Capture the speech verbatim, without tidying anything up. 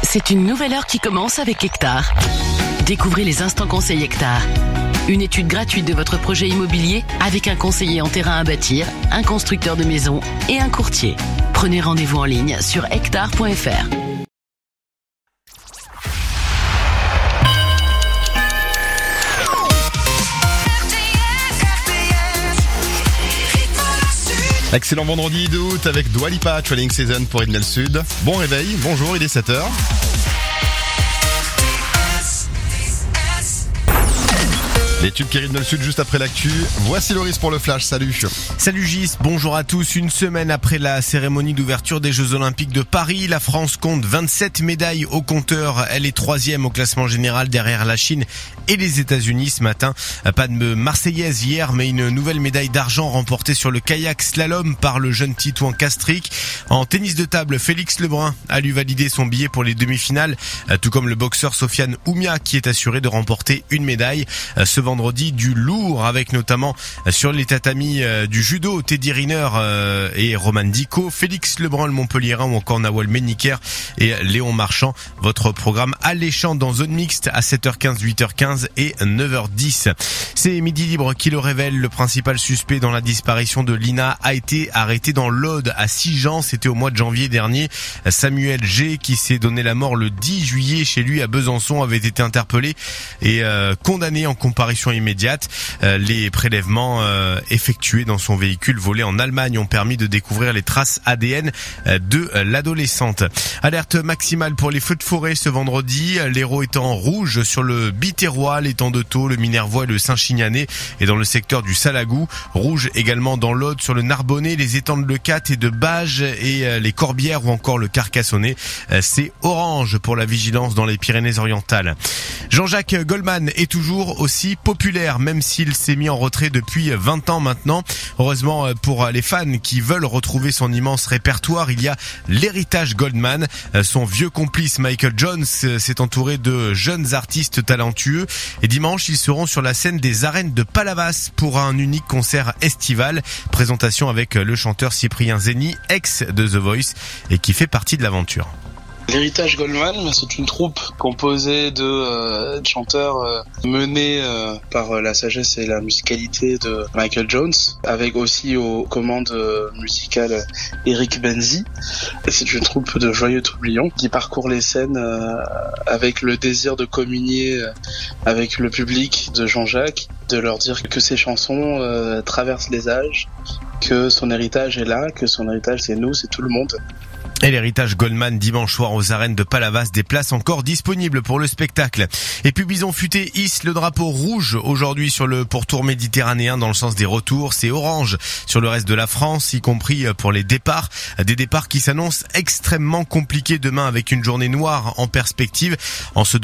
C'est une nouvelle heure qui commence avec Hectare. Découvrez les instants conseils Hectare. Une étude gratuite de votre projet immobilier avec un conseiller en terrain à bâtir, un constructeur de maisons et un courtier. Prenez rendez-vous en ligne sur hectare point f r. Excellent vendredi deux août avec Dua Lipa, Trailing Season pour Idnel Sud. Bon réveil, bonjour, il est sept heures. Les tubes qui arrivent dans le sud juste après l'actu. Voici Loris pour le flash, salut. Salut Gis, bonjour à tous. Une semaine après la cérémonie d'ouverture des Jeux Olympiques de Paris, la France compte vingt-sept médailles au compteur. Elle est troisième au classement général derrière la Chine et les États-Unis ce matin. Pas de Marseillaise hier, mais une nouvelle médaille d'argent remportée sur le kayak slalom par le jeune Titouan Castric. En tennis de table, Félix Lebrun a lui validé son billet pour les demi-finales, tout comme le boxeur Sofiane Oumia qui est assuré de remporter une médaille. Ce vendredi, du lourd avec notamment sur les tatamis du judo Teddy Riner et Roman Dico, Félix Lebrun le Montpellierin ou encore Nawal Menniker et Léon Marchand. Votre programme alléchant dans zone mixte à sept heures quinze, huit heures quinze et neuf heures dix. C'est Midi Libre qui le révèle. Le principal suspect dans la disparition de Lina a été arrêté dans l'Aude à Sigean. C'était au mois de janvier dernier. Samuel G, qui s'est donné la mort le dix juillet chez lui à Besançon, avait été interpellé et euh, condamné en comparution immédiate. Euh, les prélèvements euh, effectués dans son véhicule volé en Allemagne ont permis de découvrir les traces A D N euh, de euh, l'adolescente. Alerte maximale pour les feux de forêt ce vendredi. L'Hérault est en rouge sur le Biterrois, l'étang de Thau, le Minervois et le Saint-Chinianais, et dans le secteur du Salagou. Rouge également dans l'Aude sur le Narbonnais, les étangs de Leucate et de Bages et euh, les Corbières ou encore le Carcassonnais. Euh, c'est orange pour la vigilance dans les Pyrénées-Orientales. Jean-Jacques Goldman est toujours aussi populaire, même s'il s'est mis en retrait depuis vingt ans maintenant. Heureusement pour les fans qui veulent retrouver son immense répertoire, il y a l'héritage Goldman. Son vieux complice Michael Jones s'est entouré de jeunes artistes talentueux et dimanche ils seront sur la scène des arènes de Palavas pour un unique concert estival. Présentation avec le chanteur Cyprien Zeni, ex de The Voice et qui fait partie de l'aventure. L'héritage Goldman, c'est une troupe composée de euh, chanteurs euh, menés euh, par euh, la sagesse et la musicalité de Michael Jones, avec aussi aux commandes euh, musicales Eric Benzi. Et c'est une troupe de joyeux tourbillons qui parcourt les scènes euh, avec le désir de communier euh, avec le public de Jean-Jacques, de leur dire que ses chansons euh, traversent les âges, que son héritage est là, que son héritage c'est nous, c'est tout le monde. Et l'héritage Goldman dimanche soir aux arènes de Palavas, des places encore disponibles pour le spectacle. Et puis Bison Futé hisse le drapeau rouge aujourd'hui sur le pourtour méditerranéen dans le sens des retours. C'est orange sur le reste de la France, y compris pour les départs. Des départs qui s'annoncent extrêmement compliqués demain avec une journée noire en perspective. En ce